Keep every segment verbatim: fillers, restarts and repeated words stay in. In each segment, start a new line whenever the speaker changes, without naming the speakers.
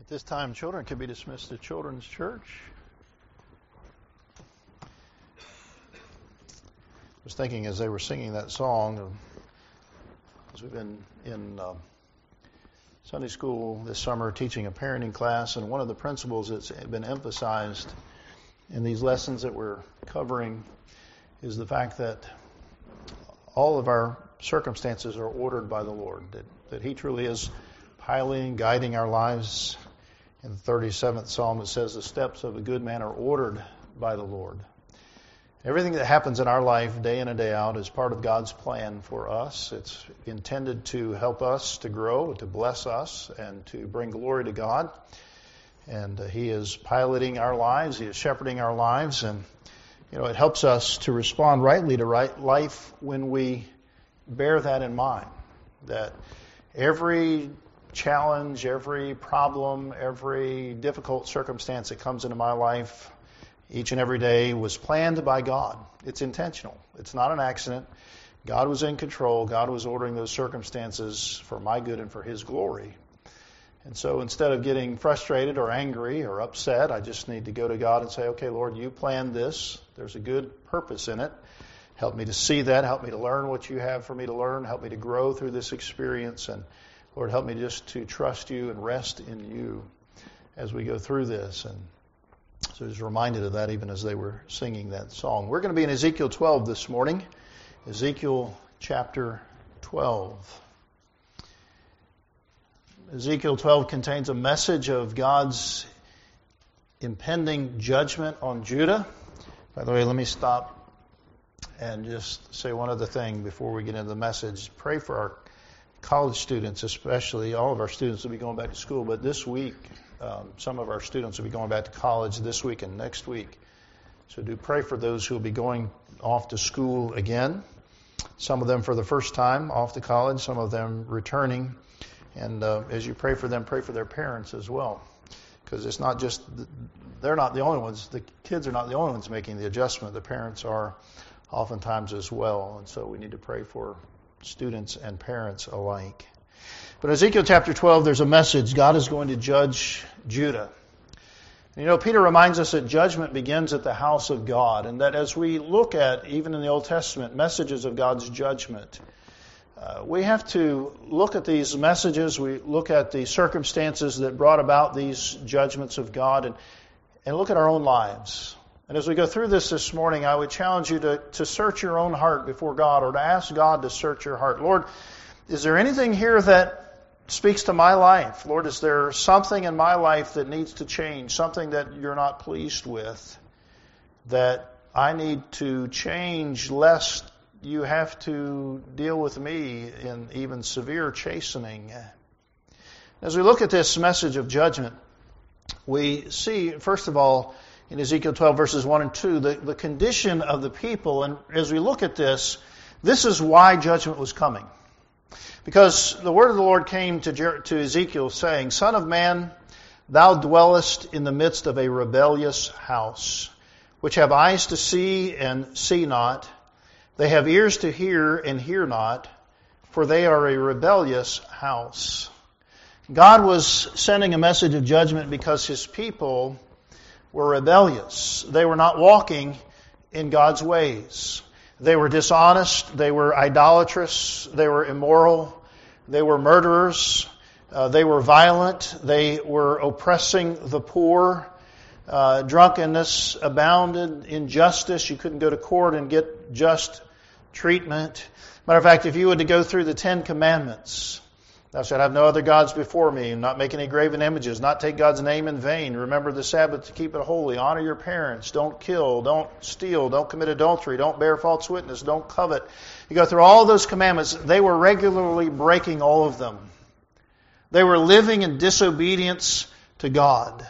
At this time, children can be dismissed to Children's Church. I was thinking as they were singing that song, as we've been in uh, Sunday school this summer teaching a parenting class, and one of the principles that's been emphasized in these lessons that we're covering is the fact that all of our circumstances are ordered by the Lord, that, that He truly is piloting, guiding our lives. In the thirty-seventh Psalm, it says, the steps of a good man are ordered by the Lord. Everything that happens in our life, day in and day out, is part of God's plan for us. It's intended to help us to grow, to bless us, and to bring glory to God. And uh, He is piloting our lives. He is shepherding our lives. And, you know, it helps us to respond rightly to right life when we bear that in mind. That every challenge, every problem, every difficult circumstance that comes into my life each and every day was planned by God. It's intentional. It's not an accident. God was in control. God was ordering those circumstances for my good and for His glory. And so instead of getting frustrated or angry or upset, I just need to go to God and say, okay, Lord, you planned this. There's a good purpose in it. Help me to see that. Help me to learn what you have for me to learn. Help me to grow through this experience. And Lord, help me just to trust you and rest in you as we go through this. And so I was reminded of that even as they were singing that song. We're going to be in Ezekiel twelve this morning. Ezekiel chapter twelve. Ezekiel twelve contains a message of God's impending judgment on Judah. By the way, let me stop and just say one other thing before we get into the message. Pray for our college students, especially. All of our students will be going back to school, but this week, um, some of our students will be going back to college this week and next week. So do pray for those who will be going off to school again. Some of them for the first time off to college, some of them returning. And uh, as you pray for them, pray for their parents as well. Because it's not just, they're not the only ones, the kids are not the only ones making the adjustment. The parents are oftentimes as well. And so we need to pray for students and parents alike. But in Ezekiel chapter twelve, there's a message. God is going to judge Judah. And you know, Peter reminds us that judgment begins at the house of God, and that as we look at, even in the Old Testament, messages of God's judgment, uh, we have to look at these messages, we look at the circumstances that brought about these judgments of God, and, and look at our own lives. And as we go through this this morning, I would challenge you to, to search your own heart before God, or to ask God to search your heart. Lord, is there anything here that speaks to my life? Lord, is there something in my life that needs to change, something that you're not pleased with, that I need to change lest you have to deal with me in even severe chastening? As we look at this message of judgment, we see, first of all, in Ezekiel twelve, verses one and two, the, the condition of the people. And as we look at this, this is why judgment was coming. Because the word of the Lord came to, Jer- to Ezekiel saying, Son of man, thou dwellest in the midst of a rebellious house, which have eyes to see and see not. They have ears to hear and hear not, for they are a rebellious house. God was sending a message of judgment because His people were rebellious. They were not walking in God's ways. They were dishonest. They were idolatrous. They were immoral. They were murderers. Uh, they were violent. They were oppressing the poor. Uh, drunkenness abounded. Injustice. You couldn't go to court and get just treatment. Matter of fact, if you were to go through the Ten Commandments, thou shalt have no other gods before me, not make any graven images, not take God's name in vain, remember the Sabbath to keep it holy, honor your parents, don't kill, don't steal, don't commit adultery, don't bear false witness, don't covet. You go through all those commandments. They were regularly breaking all of them. They were living in disobedience to God.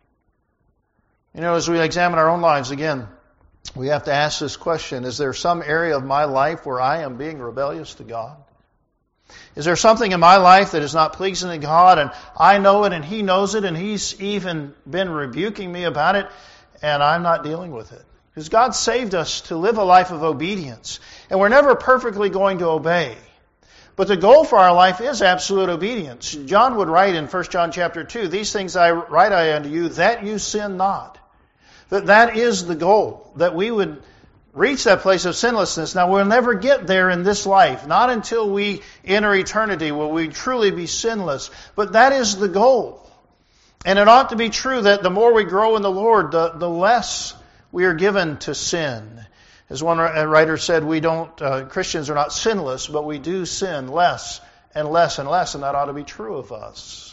You know, as we examine our own lives again, we have to ask this question: is there some area of my life where I am being rebellious to God? Is there something in my life that is not pleasing to God, and I know it and He knows it, and He's even been rebuking me about it, and I'm not dealing with it? Because God saved us to live a life of obedience, and we're never perfectly going to obey. But the goal for our life is absolute obedience. John would write in First John chapter two, these things I write I unto you, that you sin not. That that is the goal, that we would reach that place of sinlessness. Now, we'll never get there in this life. Not until we enter eternity will we truly be sinless. But that is the goal. And it ought to be true that the more we grow in the Lord, the, the less we are given to sin. As one writer said, we don't, uh, Christians are not sinless, but we do sin less and less and less, and that ought to be true of us.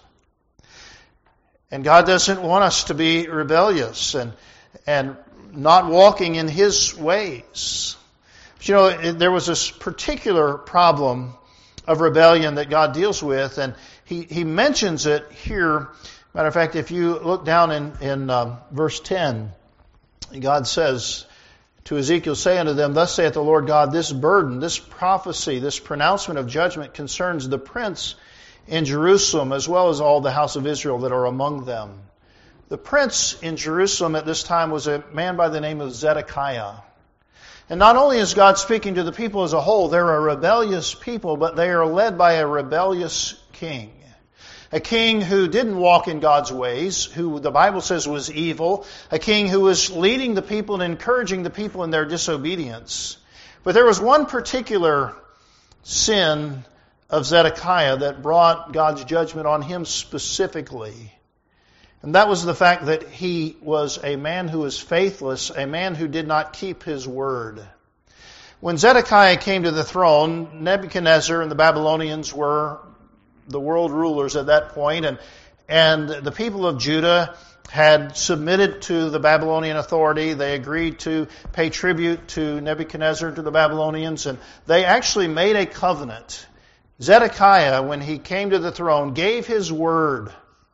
And God doesn't want us to be rebellious and, and not walking in His ways. But you know, there was this particular problem of rebellion that God deals with, and He, he mentions it here. Matter of fact, if you look down in, in um, verse ten, God says to Ezekiel, say unto them, thus saith the Lord God, this burden, this prophecy, this pronouncement of judgment concerns the prince in Jerusalem as well as all the house of Israel that are among them. The prince in Jerusalem at this time was a man by the name of Zedekiah. And not only is God speaking to the people as a whole, they're a rebellious people, but they are led by a rebellious king. A king who didn't walk in God's ways, who the Bible says was evil. A king who was leading the people and encouraging the people in their disobedience. But there was one particular sin of Zedekiah that brought God's judgment on him specifically. And that was the fact that he was a man who was faithless, a man who did not keep his word. When Zedekiah came to the throne, Nebuchadnezzar and the Babylonians were the world rulers at that point, and and the people of Judah had submitted to the Babylonian authority. They agreed to pay tribute to Nebuchadnezzar, to the Babylonians, and they actually made a covenant. Zedekiah, when he came to the throne, gave his word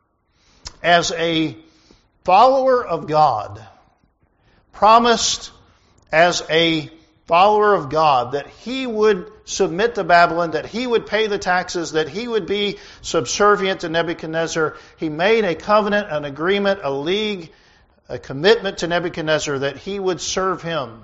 as a follower of God, promised as a follower of God that he would submit to Babylon, that he would pay the taxes, that he would be subservient to Nebuchadnezzar. He made a covenant, an agreement, a league, a commitment to Nebuchadnezzar that he would serve him.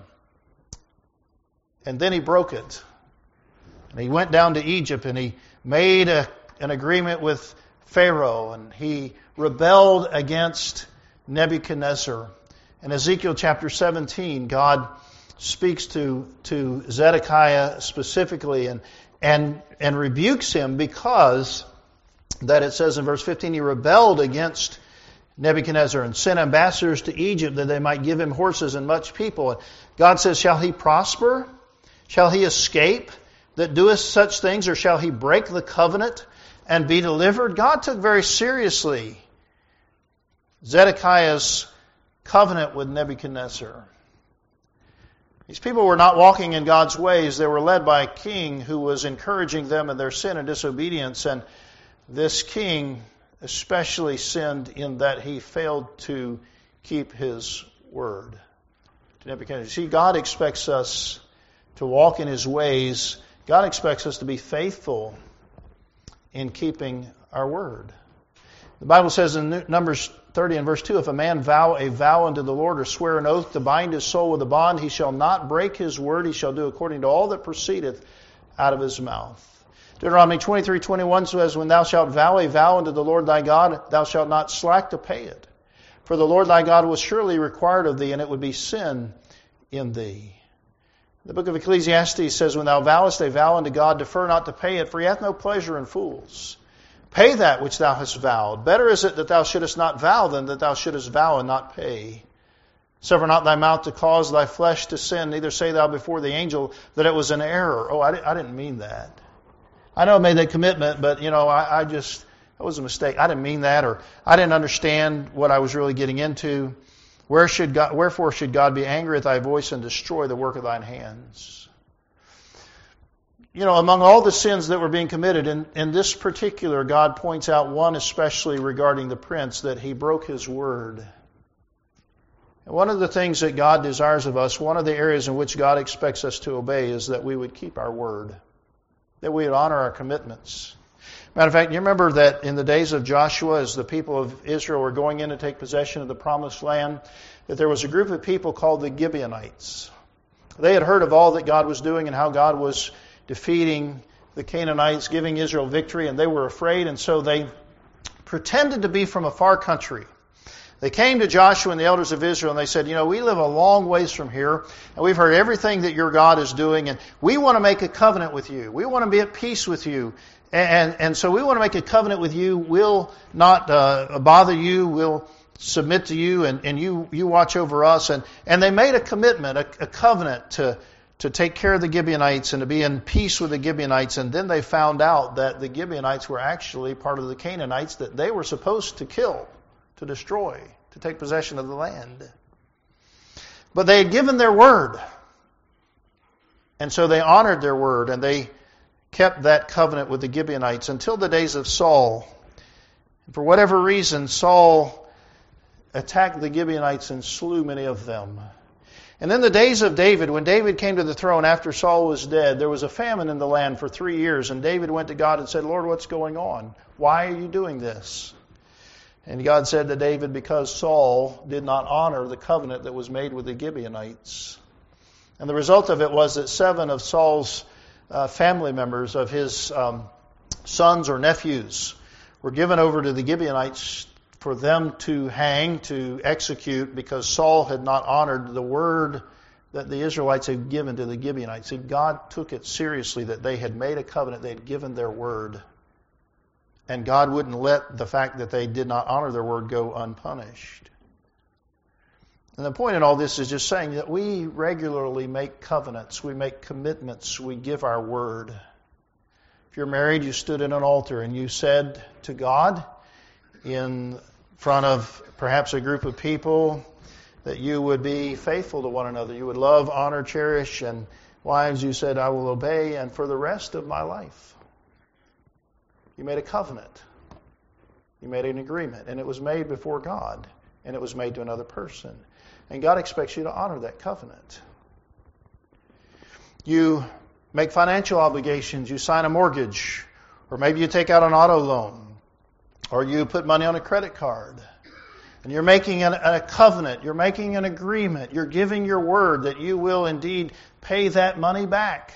And then he broke it. And he went down to Egypt and he made a, an agreement with Pharaoh, and he rebelled against Nebuchadnezzar. In Ezekiel chapter seventeen, God speaks to, to Zedekiah specifically and, and, and rebukes him because that it says in verse fifteen, he rebelled against Nebuchadnezzar and sent ambassadors to Egypt that they might give him horses and much people. And God says, shall he prosper? Shall he escape that doeth such things, or shall he break the covenant and be delivered? God took very seriously Zedekiah's covenant with Nebuchadnezzar. These people were not walking in God's ways. They were led by a king who was encouraging them in their sin and disobedience. And this king especially sinned in that he failed to keep his word to Nebuchadnezzar. See, God expects us to walk in His ways. God expects us to be faithful in keeping our word. The Bible says in Numbers thirty and verse two, if a man vow a vow unto the Lord or swear an oath to bind his soul with a bond, he shall not break his word. He shall do according to all that proceedeth out of his mouth. Deuteronomy twenty-three twenty-one says, when thou shalt vow a vow unto the Lord thy God, thou shalt not slack to pay it. For the Lord thy God will surely require of thee, and it would be sin in thee. The book of Ecclesiastes says, when thou vowest a vow unto God, defer not to pay it, for he hath no pleasure in fools. Pay that which thou hast vowed. Better is it that thou shouldest not vow than that thou shouldest vow and not pay. Suffer not thy mouth to cause thy flesh to sin, neither say thou before the angel that it was an error. Oh, I didn't mean that. I know I made that commitment, but, you know, I, I just, that was a mistake. I didn't mean that, or I didn't understand what I was really getting into. Where should God, wherefore should God be angry at thy voice and destroy the work of thine hands? You know, among all the sins that were being committed, in, in this particular, God points out one especially regarding the prince, that he broke his word. And one of the things that God desires of us, one of the areas in which God expects us to obey, is that we would keep our word, that we would honor our commitments. Matter of fact, you remember that in the days of Joshua, as the people of Israel were going in to take possession of the promised land, that there was a group of people called the Gibeonites. They had heard of all that God was doing and how God was defeating the Canaanites, giving Israel victory, and they were afraid, and so they pretended to be from a far country. They came to Joshua and the elders of Israel, and they said, you know, we live a long ways from here, and we've heard everything that your God is doing, and we want to make a covenant with you. We want to be at peace with you. And, and so we want to make a covenant with you. We'll not uh, bother you. We'll submit to you, and, and you, you watch over us. And, and they made a commitment, a, a covenant to, to take care of the Gibeonites and to be in peace with the Gibeonites. And then they found out that the Gibeonites were actually part of the Canaanites that they were supposed to kill, to destroy, to take possession of the land. But they had given their word. And so they honored their word, and they kept that covenant with the Gibeonites until the days of Saul. For whatever reason, Saul attacked the Gibeonites and slew many of them. And in the days of David, when David came to the throne after Saul was dead, there was a famine in the land for three years. And David went to God and said, Lord, what's going on? Why are you doing this? And God said to David, because Saul did not honor the covenant that was made with the Gibeonites. And the result of it was that seven of Saul's uh, family members, of his um, sons or nephews, were given over to the Gibeonites for them to hang, to execute, because Saul had not honored the word that the Israelites had given to the Gibeonites. See, God took it seriously that they had made a covenant, they had given their word. And God wouldn't let the fact that they did not honor their word go unpunished. And the point in all this is just saying that we regularly make covenants, we make commitments, we give our word. If you're married, you stood in an altar and you said to God in front of perhaps a group of people that you would be faithful to one another. You would love, honor, cherish, and wives, you said, I will obey, and for the rest of my life. You made a covenant. You made an agreement. And it was made before God. And it was made to another person. And God expects you to honor that covenant. You make financial obligations. You sign a mortgage. Or maybe you take out an auto loan. Or you put money on a credit card. And you're making an, a covenant. You're making an agreement. You're giving your word that you will indeed pay that money back.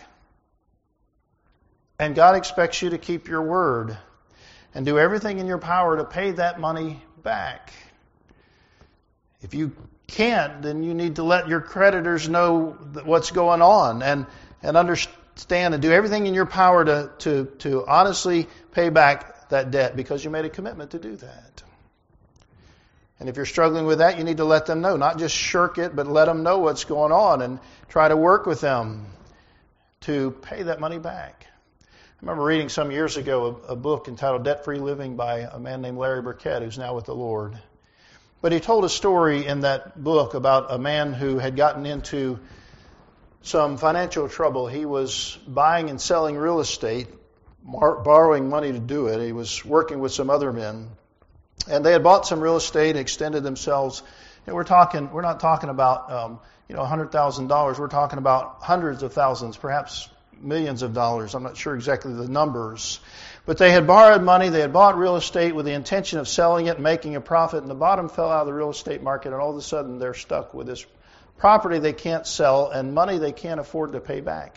And God expects you to keep your word and do everything in your power to pay that money back. If you can't, then you need to let your creditors know what's going on and, and understand and do everything in your power to, to, to honestly pay back that debt because you made a commitment to do that. And if you're struggling with that, you need to let them know. Not just shirk it, but let them know what's going on and try to work with them to pay that money back. I remember reading some years ago a, a book entitled Debt-Free Living by a man named Larry Burkett, who's now with the Lord. But he told a story in that book about a man who had gotten into some financial trouble. He was buying and selling real estate, mar- borrowing money to do it. He was working with some other men. And they had bought some real estate, extended themselves. And we're talking, we're not talking about um, you know, one hundred thousand dollars. We're talking about hundreds of thousands, perhaps millions of dollars. I'm not sure exactly the numbers. But they had borrowed money, they had bought real estate with the intention of selling it and making a profit, and the bottom fell out of the real estate market, and all of a sudden they're stuck with this property they can't sell and money they can't afford to pay back.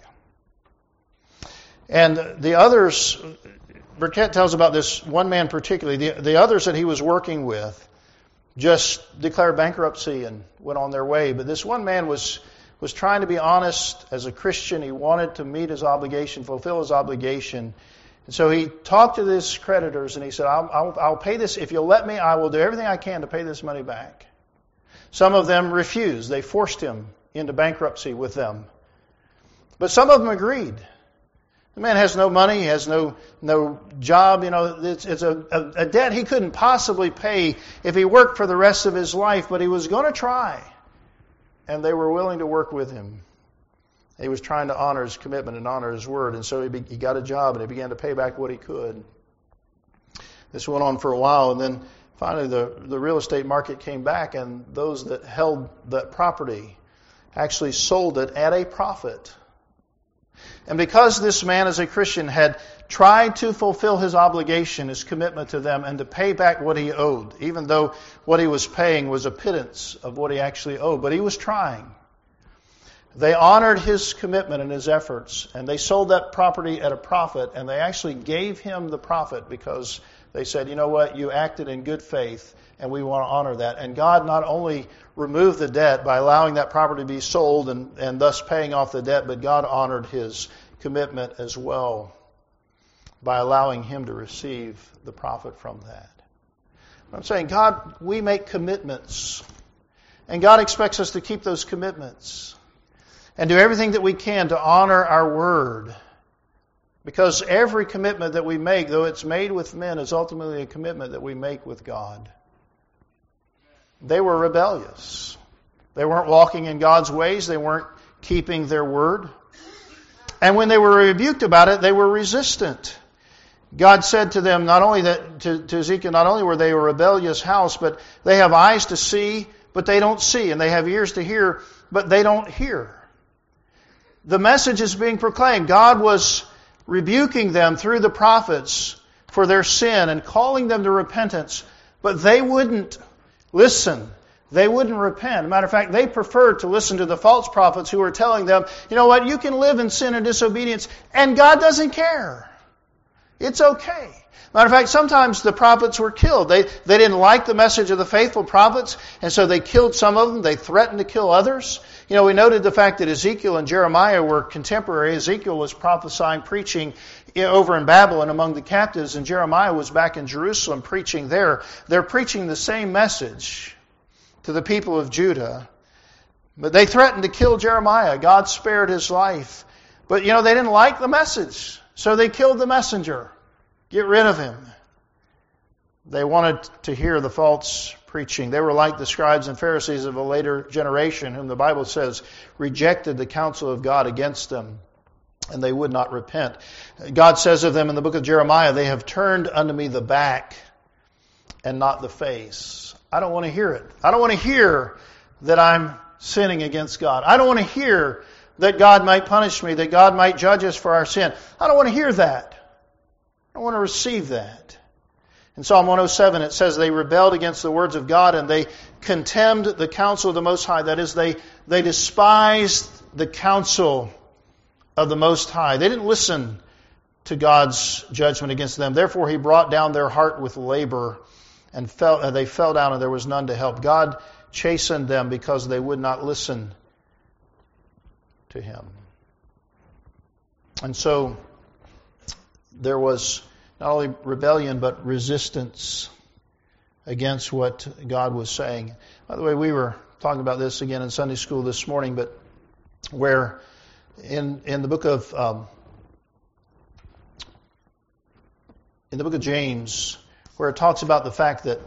And the others, Burkett tells about this one man particularly, the, the others that he was working with just declared bankruptcy and went on their way. But this one man was was trying to be honest as a Christian. He wanted to meet his obligation, fulfill his obligation. And so he talked to his creditors and he said, I'll, I'll, I'll pay this. If you'll let me, I will do everything I can to pay this money back. Some of them refused. They forced him into bankruptcy with them. But some of them agreed. The man has no money, he has no no job. You know, it's, it's a, a, a debt he couldn't possibly pay if he worked for the rest of his life, but he was going to try. And they were willing to work with him. He was trying to honor his commitment and honor his word. And so he, be, he got a job and he began to pay back what he could. This went on for a while. And then finally the, the real estate market came back. And those that held that property actually sold it at a profit. And because this man as a Christian had tried to fulfill his obligation, his commitment to them, and to pay back what he owed, even though what he was paying was a pittance of what he actually owed, but he was trying. They honored his commitment and his efforts, and they sold that property at a profit, and they actually gave him the profit because they said, you know what, you acted in good faith, and we want to honor that. And God not only removed the debt by allowing that property to be sold and, and thus paying off the debt, but God honored his commitment as well by allowing him to receive the profit from that. I'm saying, God, we make commitments, and God expects us to keep those commitments and do everything that we can to honor our word. Because every commitment that we make, though it's made with men, is ultimately a commitment that we make with God. They were rebellious. They weren't walking in God's ways. They weren't keeping their word. And when they were rebuked about it, they were resistant. God said to them, not only that to, to Ezekiel, not only were they a rebellious house, but they have eyes to see, but they don't see. And they have ears to hear, but they don't hear. The message is being proclaimed. God was rebuking them through the prophets for their sin and calling them to repentance, but they wouldn't listen. They wouldn't repent. As a matter of fact, they preferred to listen to the false prophets who were telling them, you know what, you can live in sin and disobedience, and God doesn't care. It's okay. Matter of fact, sometimes the prophets were killed. They, they didn't like the message of the faithful prophets, and so they killed some of them. They threatened to kill others. You know, we noted the fact that Ezekiel and Jeremiah were contemporary. Ezekiel was prophesying, preaching over in Babylon among the captives, and Jeremiah was back in Jerusalem preaching there. They're preaching the same message to the people of Judah. But they threatened to kill Jeremiah. God spared his life. But, you know, they didn't like the message, so they killed the messenger. Get rid of him. They wanted to hear the false preaching. They were like the scribes and Pharisees of a later generation, whom the Bible says rejected the counsel of God against them, and they would not repent. God says of them in the book of Jeremiah, they have turned unto me the back and not the face. I don't want to hear it. I don't want to hear that I'm sinning against God. I don't want to hear that God might punish me, that God might judge us for our sin. I don't want to hear that. I want to receive that. In Psalm one oh seven it says they rebelled against the words of God and they contemned the counsel of the Most High. That is, they, they despised the counsel of the Most High. They didn't listen to God's judgment against them. Therefore He brought down their heart with labor, and fell, uh, they fell down and there was none to help. God chastened them because they would not listen to Him. And so there was not only rebellion, but resistance against what God was saying. By the way, we were talking about this again in Sunday school this morning, but where in in the book of um, in the book of James, where it talks about the fact that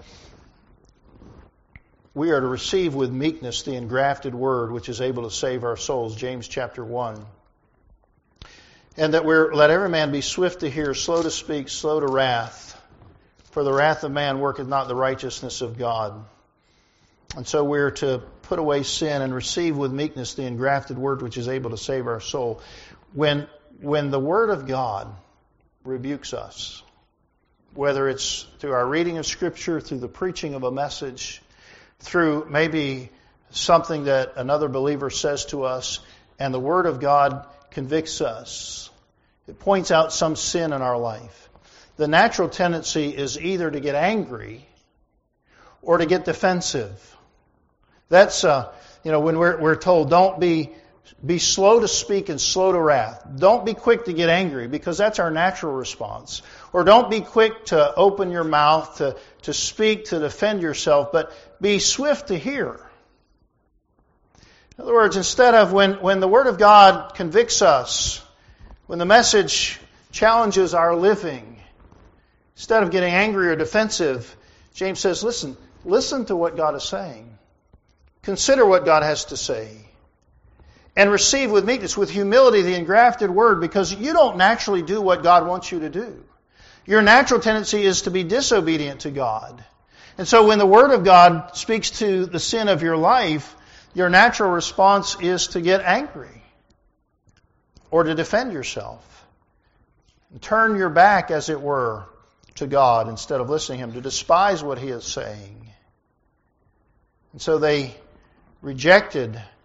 we are to receive with meekness the engrafted word, which is able to save our souls. James chapter one. And that we're, let every man be swift to hear, slow to speak, slow to wrath. For the wrath of man worketh not the righteousness of God. And so we're to put away sin and receive with meekness the engrafted word which is able to save our soul. When, when the word of God rebukes us, whether it's through our reading of Scripture, through the preaching of a message, through maybe something that another believer says to us, and the word of God convicts us, it points out some sin in our life, the natural tendency is either to get angry or to get defensive. That's, uh, you know, when we're, we're told, don't be, be slow to speak and slow to wrath. Don't be quick to get angry, because that's our natural response. Or don't be quick to open your mouth, to, to speak, to defend yourself, but be swift to hear. In other words, instead of when, when the Word of God convicts us, when the message challenges our living, instead of getting angry or defensive, James says, listen, listen to what God is saying. Consider what God has to say. And receive with meekness, with humility, the engrafted word, because you don't naturally do what God wants you to do. Your natural tendency is to be disobedient to God. And so when the Word of God speaks to the sin of your life, your natural response is to get angry or to defend yourself. And turn your back, as it were, to God instead of listening to Him, to despise what He is saying. And so they rejected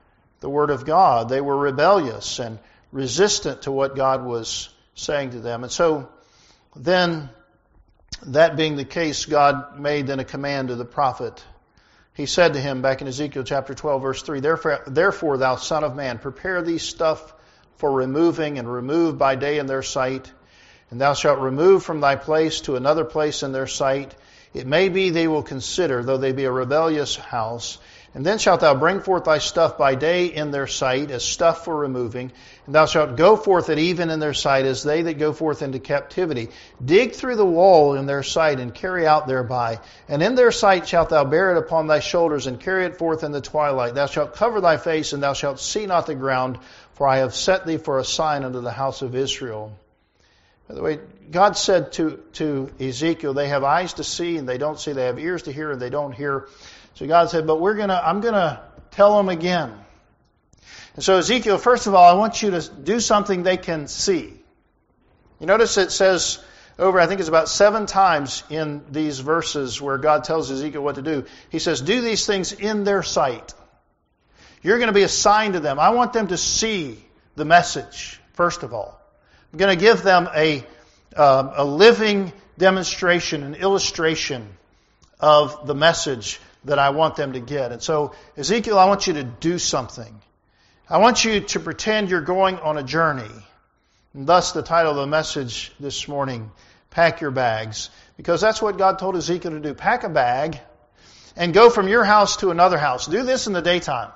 the Word of God. They were rebellious and resistant to what God was saying to them. And so then, that being the case, God made then a command to the prophet. He said to him back in Ezekiel chapter twelve, verse three, Therefore, therefore thou son of man, prepare thee stuff for removing, and remove by day in their sight. And thou shalt remove from thy place to another place in their sight. It may be they will consider, though they be a rebellious house. And then shalt thou bring forth thy stuff by day in their sight, as stuff for removing. And thou shalt go forth at even in their sight, as they that go forth into captivity. Dig through the wall in their sight, and carry out thereby. And in their sight shalt thou bear it upon thy shoulders, and carry it forth in the twilight. Thou shalt cover thy face, and thou shalt see not the ground, for I have set thee for a sign unto the house of Israel. By the way, God said to, to Ezekiel, they have eyes to see and they don't see, they have ears to hear and they don't hear. So God said, but we're gonna, I'm gonna tell them again. And so Ezekiel, first of all, I want you to do something they can see. You notice it says over, I think it's about seven times in these verses where God tells Ezekiel what to do. He says, do these things in their sight. You're going to be a sign to them. I want them to see the message, first of all. I'm going to give them a, uh, a living demonstration, an illustration of the message that I want them to get. And so, Ezekiel, I want you to do something. I want you to pretend you're going on a journey. And thus the title of the message this morning, Pack Your Bags. Because that's what God told Ezekiel to do. Pack a bag and go from your house to another house. Do this in the daytime.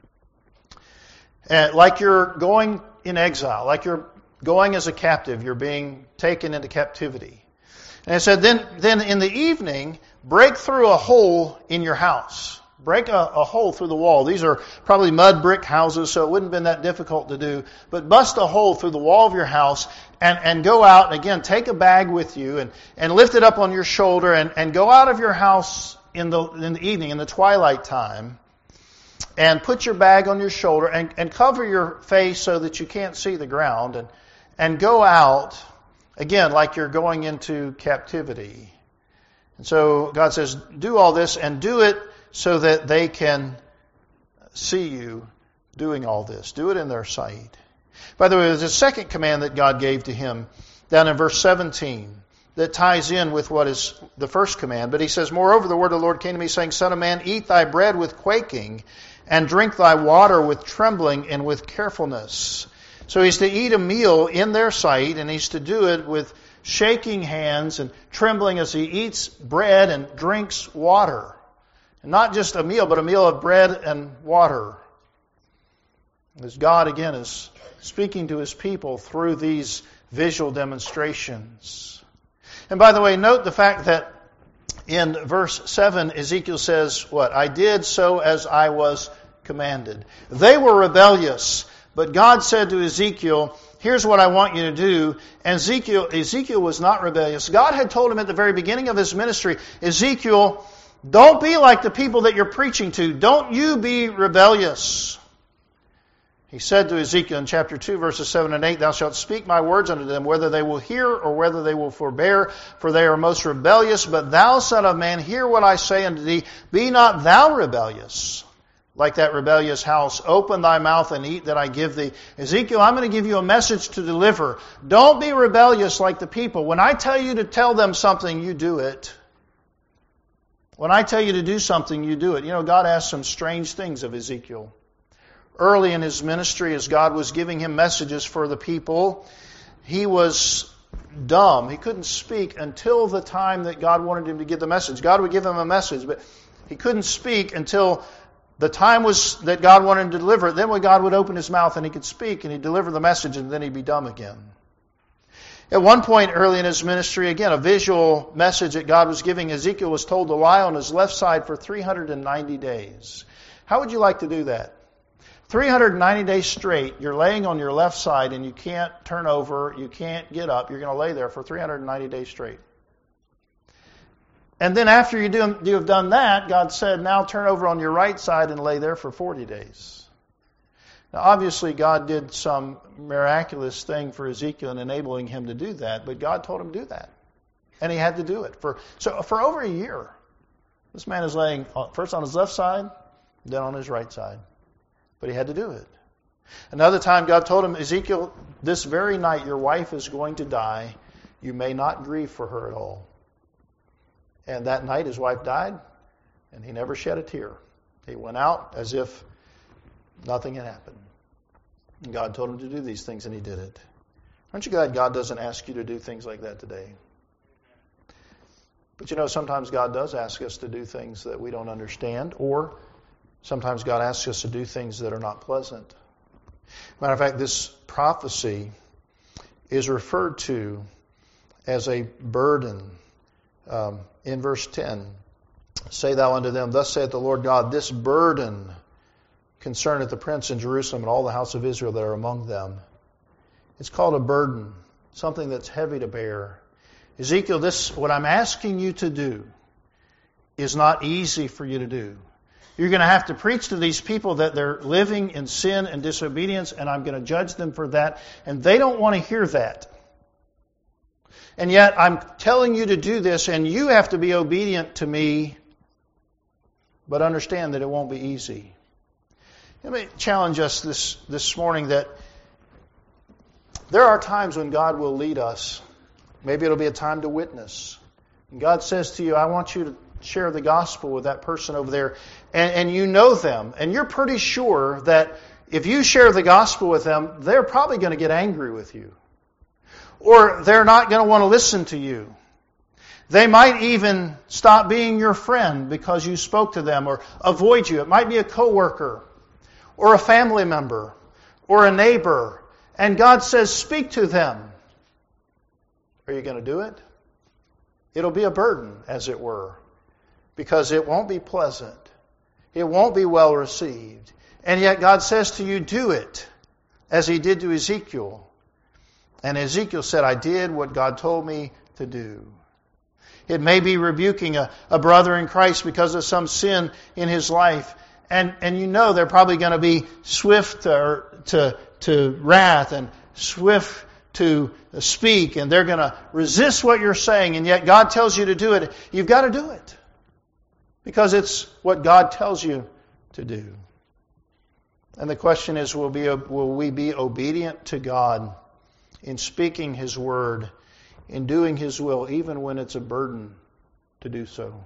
Uh, like you're going in exile, like you're going as a captive, you're being taken into captivity. And it said, then, then in the evening, break through a hole in your house. Break a, a hole through the wall. These are probably mud brick houses, so it wouldn't have been that difficult to do. But bust a hole through the wall of your house and, and go out. And again, take a bag with you and, and lift it up on your shoulder and, and go out of your house in the, in the evening, in the twilight time. And put your bag on your shoulder and, and cover your face so that you can't see the ground. And, and go out, again, like you're going into captivity. And so God says, do all this and do it so that they can see you doing all this. Do it in their sight. By the way, there's a second command that God gave to him down in verse seventeen that ties in with what is the first command. But he says, moreover, the word of the Lord came to me, saying, Son of man, eat thy bread with quaking, and drink thy water with trembling and with carefulness. So he's to eat a meal in their sight, and he's to do it with shaking hands and trembling as he eats bread and drinks water. And not just a meal, but a meal of bread and water. As God, again, is speaking to his people through these visual demonstrations. And by the way, note the fact that in verse seven, Ezekiel says, what? I did so as I was commanded. They were rebellious, but God said to Ezekiel, here's what I want you to do. And Ezekiel, Ezekiel was not rebellious. God had told him at the very beginning of his ministry, Ezekiel, don't be like the people that you're preaching to. Don't you be rebellious. He said to Ezekiel in chapter two, verses seven and eight, Thou shalt speak my words unto them, whether they will hear or whether they will forbear, for they are most rebellious. But thou, son of man, hear what I say unto thee. Be not thou rebellious, like that rebellious house. Open thy mouth and eat that I give thee. Ezekiel, I'm going to give you a message to deliver. Don't be rebellious like the people. When I tell you to tell them something, you do it. When I tell you to do something, you do it. You know, God asked some strange things of Ezekiel. Early in his ministry, as God was giving him messages for the people, he was dumb. He couldn't speak until the time that God wanted him to give the message. God would give him a message, but he couldn't speak until the time was that God wanted him to deliver it. Then when God would open his mouth and he could speak and he'd deliver the message, and then he'd be dumb again. At one point early in his ministry, again, a visual message that God was giving, Ezekiel was told to lie on his left side for three hundred ninety days. How would you like to do that? three hundred ninety days straight, you're laying on your left side and you can't turn over, you can't get up, you're going to lay there for three hundred ninety days straight. And then after you, do, you have done that, God said, now turn over on your right side and lay there for forty days. Now obviously God did some miraculous thing for Ezekiel in enabling him to do that, but God told him to do that. And he had to do it. For So for over a year, this man is laying first on his left side, then on his right side. But he had to do it. Another time God told him, Ezekiel, this very night your wife is going to die. You may not grieve for her at all. And that night his wife died, and he never shed a tear. He went out as if nothing had happened. And God told him to do these things, and he did it. Aren't you glad God doesn't ask you to do things like that today? But you know, sometimes God does ask us to do things that we don't understand, or sometimes God asks us to do things that are not pleasant. Matter of fact, this prophecy is referred to as a burden. Um, in verse ten, say thou unto them, thus saith the Lord God, this burden concerneth the prince in Jerusalem and all the house of Israel that are among them. It's called a burden, something that's heavy to bear. Ezekiel, this, what I'm asking you to do is not easy for you to do. You're going to have to preach to these people that they're living in sin and disobedience, and I'm going to judge them for that, and they don't want to hear that. And yet I'm telling you to do this, and you have to be obedient to me, but understand that it won't be easy. Let me challenge us this, this morning that there are times when God will lead us. Maybe it'll be a time to witness. And God says to you, I want you to share the gospel with that person over there. And, and you know them. And you're pretty sure that if you share the gospel with them, they're probably going to get angry with you. Or they're not going to want to listen to you. They might even stop being your friend because you spoke to them or avoid you. It might be a coworker or a family member or a neighbor. And God says, speak to them. Are you going to do it? It'll be a burden, as it were, because it won't be pleasant. It won't be well received. And yet God says to you, do it, as He did to Ezekiel. And Ezekiel said, I did what God told me to do. It may be rebuking a, a brother in Christ because of some sin in his life. And, and you know they're probably going to be swift to, to, to wrath and swift to speak, and they're going to resist what you're saying, and yet God tells you to do it. You've got to do it because it's what God tells you to do. And the question is, will, be, will we be obedient to God in speaking His word, in doing His will, even when it's a burden to do so?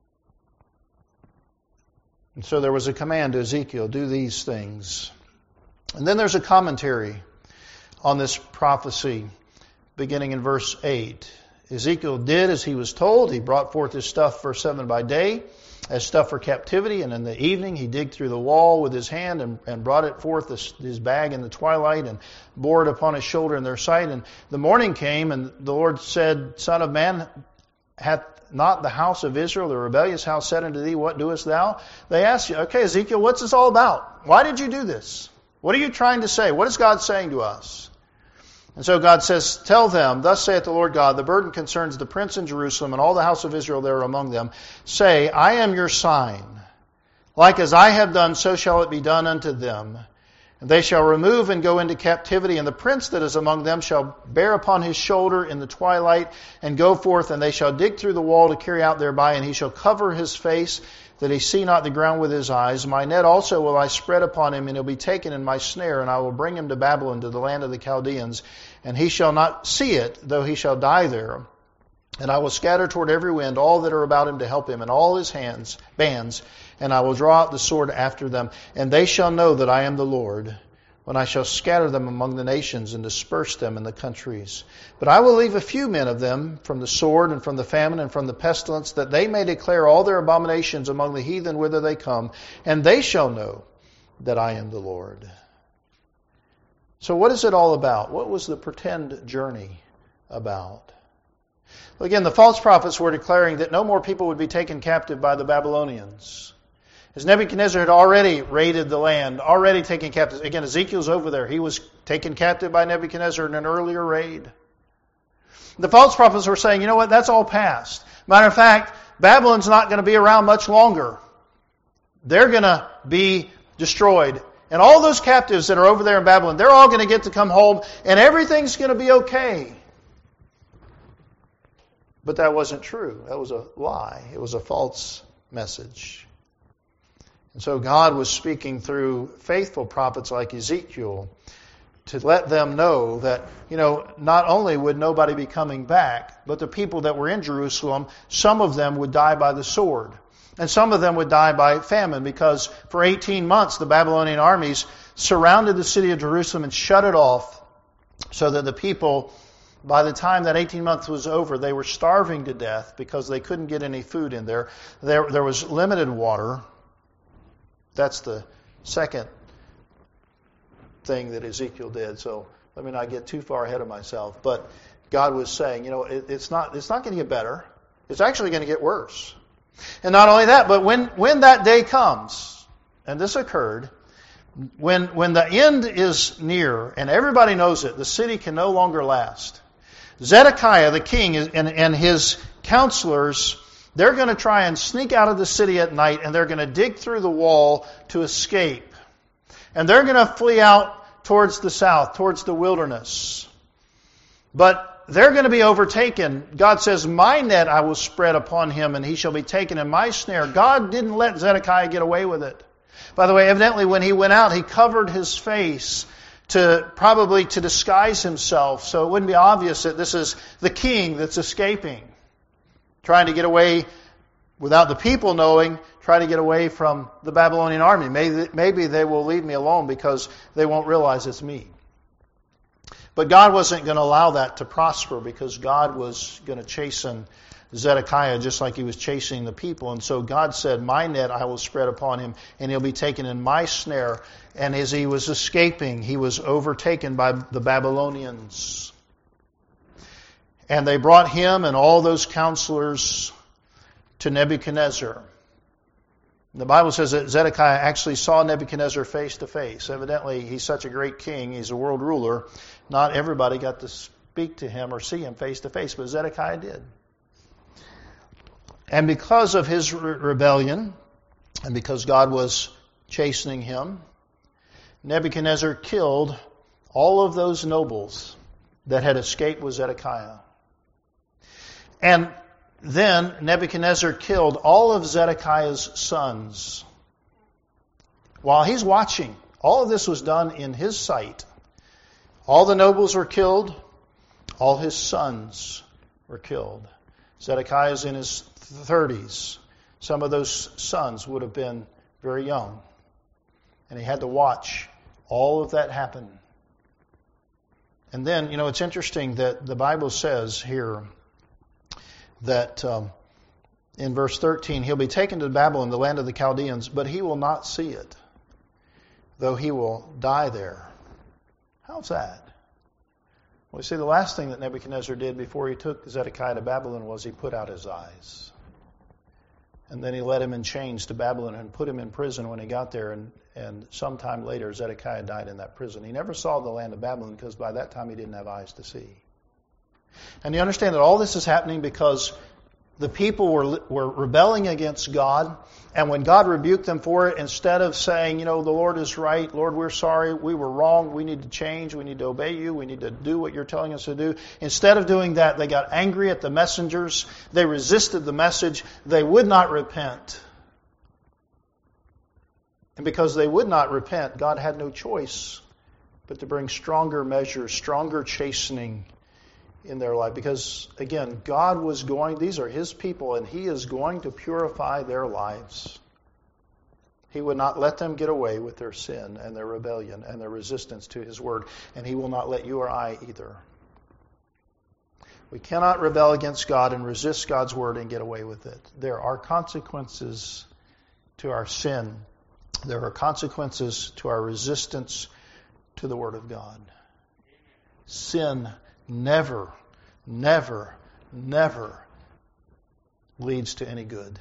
And so there was a command to Ezekiel, do these things. And then there's a commentary on this prophecy, beginning in verse eight. Ezekiel did as he was told. He brought forth his stuff, verse seven, by day, as stuff for captivity, and in the evening he digged through the wall with his hand and, and brought it forth, this, his bag in the twilight, and bore it upon his shoulder in their sight. And the morning came, and the Lord said, Son of man, hath not the house of Israel, the rebellious house, said unto thee, what doest thou? They asked you, okay, Ezekiel, what's this all about? Why did you do this? What are you trying to say? What is God saying to us? And so God says, tell them, thus saith the Lord God, the burden concerns the prince in Jerusalem and all the house of Israel there among them. Say, I am your sign. Like as I have done, so shall it be done unto them. And they shall remove and go into captivity, and the prince that is among them shall bear upon his shoulder in the twilight and go forth, and they shall dig through the wall to carry out thereby, and he shall cover his face, that he see not the ground with his eyes. My net also will I spread upon him, and he'll be taken in my snare, and I will bring him to Babylon, to the land of the Chaldeans, and he shall not see it, though he shall die there. And I will scatter toward every wind all that are about him to help him, and all his hands, bands, and I will draw out the sword after them, and they shall know that I am the Lord, when I shall scatter them among the nations and disperse them in the countries. But I will leave a few men of them from the sword and from the famine and from the pestilence, that they may declare all their abominations among the heathen whither they come, and they shall know that I am the Lord. So what is it all about? What was the pretend journey about? Well, again, the false prophets were declaring that no more people would be taken captive by the Babylonians. As Nebuchadnezzar had already raided the land, already taken captive. Again, Ezekiel's over there. He was taken captive by Nebuchadnezzar in an earlier raid. The false prophets were saying, you know what, that's all past. Matter of fact, Babylon's not going to be around much longer. They're going to be destroyed. And all those captives that are over there in Babylon, they're all going to get to come home, and everything's going to be okay. But that wasn't true. That was a lie. It was a false message. And so God was speaking through faithful prophets like Ezekiel to let them know that, you know, not only would nobody be coming back, but the people that were in Jerusalem, some of them would die by the sword. And some of them would die by famine, because for eighteen months the Babylonian armies surrounded the city of Jerusalem and shut it off, so that the people, by the time that eighteen months was over, they were starving to death because they couldn't get any food in there. There, there was limited water. That's the second thing that Ezekiel did. So let me not get too far ahead of myself. But God was saying, you know, it, it's not it's not going to get better. It's actually going to get worse. And not only that, but when, when that day comes, and this occurred, when when the end is near and everybody knows it, the city can no longer last. Zedekiah, the king, and, and his counselors, they're going to try and sneak out of the city at night, and they're going to dig through the wall to escape. And they're going to flee out towards the south, towards the wilderness. But they're going to be overtaken. God says, my net I will spread upon him, and he shall be taken in my snare. God didn't let Zedekiah get away with it. By the way, evidently when he went out, he covered his face to probably to disguise himself, so it wouldn't be obvious that this is the king that's escaping, trying to get away without the people knowing, trying to get away from the Babylonian army. Maybe, maybe they will leave me alone because they won't realize it's me. But God wasn't going to allow that to prosper, because God was going to chasten Zedekiah just like he was chasing the people. And so God said, my net I will spread upon him, and he'll be taken in my snare. And as he was escaping, he was overtaken by the Babylonians. And they brought him and all those counselors to Nebuchadnezzar. The Bible says that Zedekiah actually saw Nebuchadnezzar face to face. Evidently, he's such a great king, he's a world ruler. Not everybody got to speak to him or see him face to face, but Zedekiah did. And because of his re- rebellion, and because God was chastening him, Nebuchadnezzar killed all of those nobles that had escaped with Zedekiah. And then Nebuchadnezzar killed all of Zedekiah's sons. While he's watching, all of this was done in his sight. All the nobles were killed. All his sons were killed. Zedekiah's in his thirties. Some of those sons would have been very young. And he had to watch all of that happen. And then, you know, it's interesting that the Bible says here that um, in verse thirteen, he'll be taken to Babylon, the land of the Chaldeans, but he will not see it, though he will die there. How's that? Well, you see, the last thing that Nebuchadnezzar did before he took Zedekiah to Babylon was he put out his eyes. And then he led him in chains to Babylon and put him in prison when he got there. And, and sometime later, Zedekiah died in that prison. He never saw the land of Babylon because by that time he didn't have eyes to see. And you understand that all this is happening because the people were were rebelling against God. And when God rebuked them for it, instead of saying, you know, the Lord is right, Lord, we're sorry, we were wrong, we need to change, we need to obey you, we need to do what you're telling us to do. Instead of doing that, they got angry at the messengers. They resisted the message. They would not repent. And because they would not repent, God had no choice but to bring stronger measures, stronger chastening in their life. Because, again, God was going, these are His people, and He is going to purify their lives. He would not let them get away with their sin and their rebellion and their resistance to His Word. And He will not let you or I either. We cannot rebel against God and resist God's Word and get away with it. There are consequences to our sin. There are consequences to our resistance to the Word of God. Sin never, never, never leads to any good.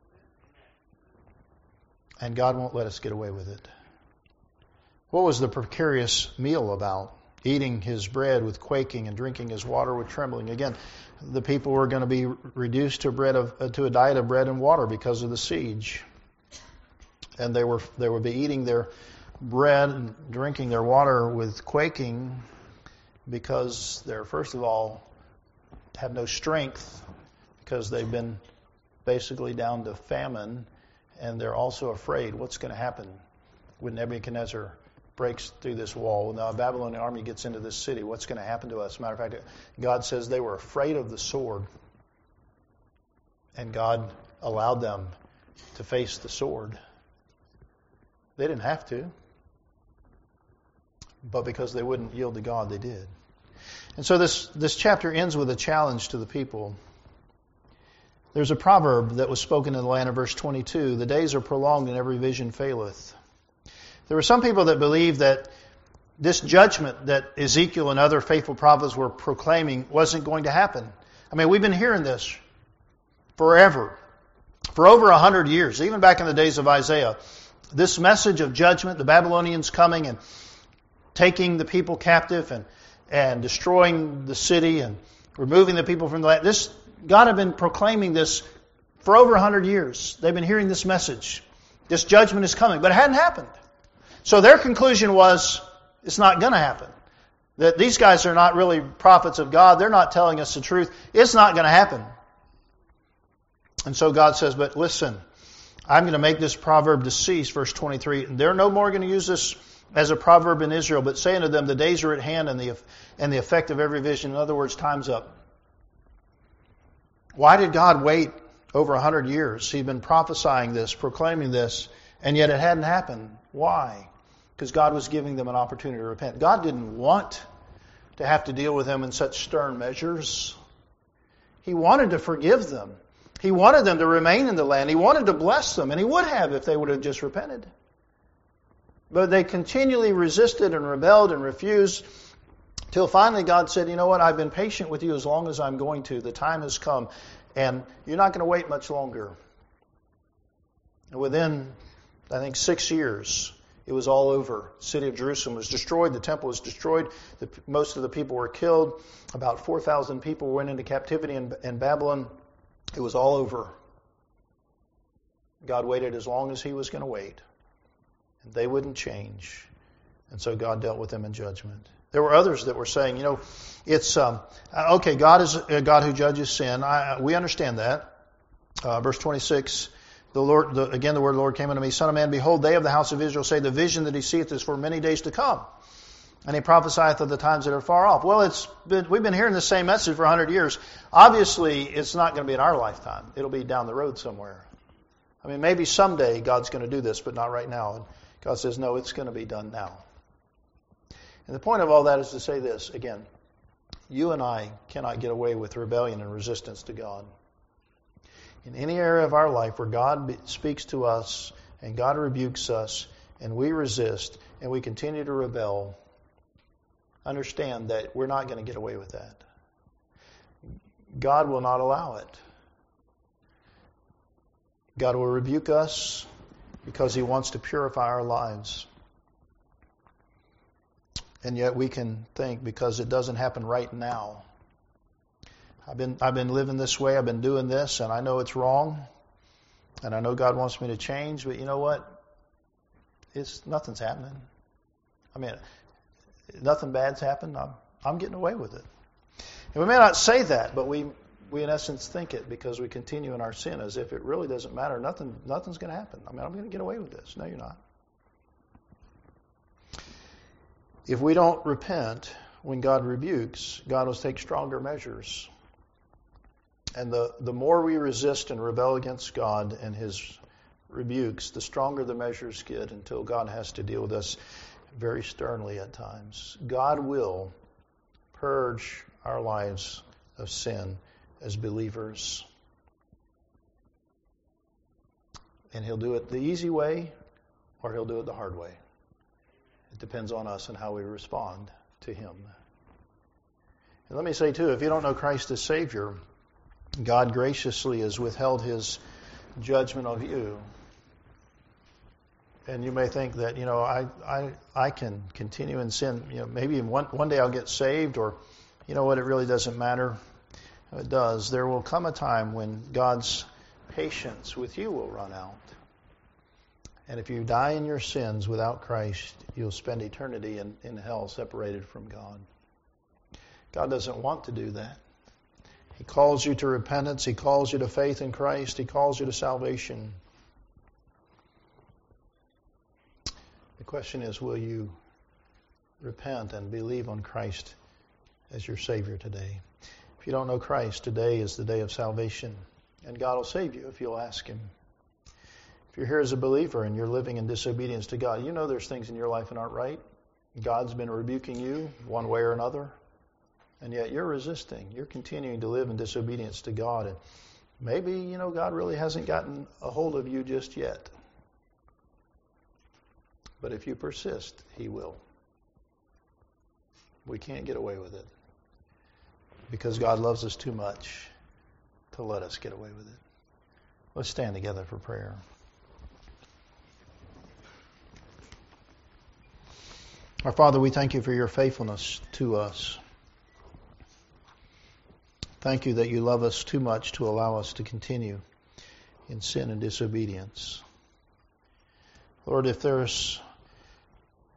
And God won't let us get away with it. What was the precarious meal about? Eating His bread with quaking and drinking His water with trembling. Again, the people were going to be reduced to a, bread of, uh, to a diet of bread and water because of the siege. And they were they would be eating their bread and drinking their water with quaking because they're, first of all, have no strength because they've been basically down to famine. And they're also afraid what's going to happen when Nebuchadnezzar breaks through this wall. When the Babylonian army gets into this city, what's going to happen to us? As a matter of fact, God says they were afraid of the sword. And God allowed them to face the sword. They didn't have to. But because they wouldn't yield to God, they did. And so this, this chapter ends with a challenge to the people. There's a proverb that was spoken in the land of verse twenty-two. The days are prolonged and every vision faileth. There were some people that believed that this judgment that Ezekiel and other faithful prophets were proclaiming wasn't going to happen. I mean, we've been hearing this forever. For over a hundred years, even back in the days of Isaiah. This message of judgment, the Babylonians coming and taking the people captive and, and destroying the city and removing the people from the land. This, God had been proclaiming this for over a hundred years. They've been hearing this message. This judgment is coming, but it hadn't happened. So their conclusion was, it's not going to happen. That these guys are not really prophets of God. They're not telling us the truth. It's not going to happen. And so God says, but listen, I'm going to make this proverb to cease, verse twenty-three. They're no more going to use this as a proverb in Israel, but say unto them, the days are at hand and the, and the effect of every vision. In other words, time's up. Why did God wait over a hundred years? He'd been prophesying this, proclaiming this, and yet it hadn't happened. Why? Because God was giving them an opportunity to repent. God didn't want to have to deal with them in such stern measures. He wanted to forgive them. He wanted them to remain in the land. He wanted to bless them, and He would have if they would have just repented. But they continually resisted and rebelled and refused till finally God said, you know what, I've been patient with you as long as I'm going to. The time has come, and you're not going to wait much longer. And within, I think, six years, it was all over. The city of Jerusalem was destroyed. The temple was destroyed. The, most of the people were killed. About four thousand people went into captivity in, in Babylon. It was all over. God waited as long as He was going to wait. And they wouldn't change. And so God dealt with them in judgment. There were others that were saying, you know, it's, um, okay, God is a God who judges sin. I, we understand that. Uh, verse twenty-six, the Lord, the, again the word of the Lord came unto me, Son of man, behold, they of the house of Israel say, the vision that he seeth is for many days to come. And he prophesieth of the times that are far off. Well, it's been, we've been hearing the same message for a hundred years. Obviously, it's not going to be in our lifetime. It'll be down the road somewhere. I mean, maybe someday God's going to do this, but not right now. And God says, no, it's going to be done now. And the point of all that is to say this, again, you and I cannot get away with rebellion and resistance to God. In any area of our life where God speaks to us and God rebukes us and we resist and we continue to rebel, understand that we're not going to get away with that. God will not allow it. God will rebuke us because He wants to purify our lives. And yet we can think, because it doesn't happen right now. I've been I've been living this way, I've been doing this, and I know it's wrong. And I know God wants me to change, but you know what? It's nothing's happening. I mean, nothing bad's happened. I'm I'm getting away with it. And we may not say that, but we we in essence think it because we continue in our sin as if it really doesn't matter. Nothing nothing's going to happen. I mean, I'm going to get away with this. No, you're not. If we don't repent when God rebukes, God will take stronger measures. And the, the more we resist and rebel against God and His rebukes, the stronger the measures get until God has to deal with us very sternly at times. God will purge our lives of sin as believers. And He'll do it the easy way or He'll do it the hard way. It depends on us and how we respond to Him. And let me say too, if you don't know Christ as Savior, God graciously has withheld His judgment of you. And you may think that, you know, I I, I can continue in sin. You know, maybe one, one day I'll get saved, or, you know what, it really doesn't matter. It does. There will come a time when God's patience with you will run out. And if you die in your sins without Christ, you'll spend eternity in, in hell separated from God. God doesn't want to do that. He calls you to repentance. He calls you to faith in Christ. He calls you to salvation. The question is, will you repent and believe on Christ as your Savior today? If you don't know Christ, today is the day of salvation, and God will save you if you'll ask Him. If you're here as a believer and you're living in disobedience to God, you know there's things in your life that aren't right. God's been rebuking you one way or another, and yet you're resisting. You're continuing to live in disobedience to God, and maybe, you know, God really hasn't gotten a hold of you just yet. But if you persist, He will. We can't get away with it, because God loves us too much to let us get away with it. Let's stand together for prayer. Our Father, we thank You for Your faithfulness to us. Thank You that You love us too much to allow us to continue in sin and disobedience. Lord, if there's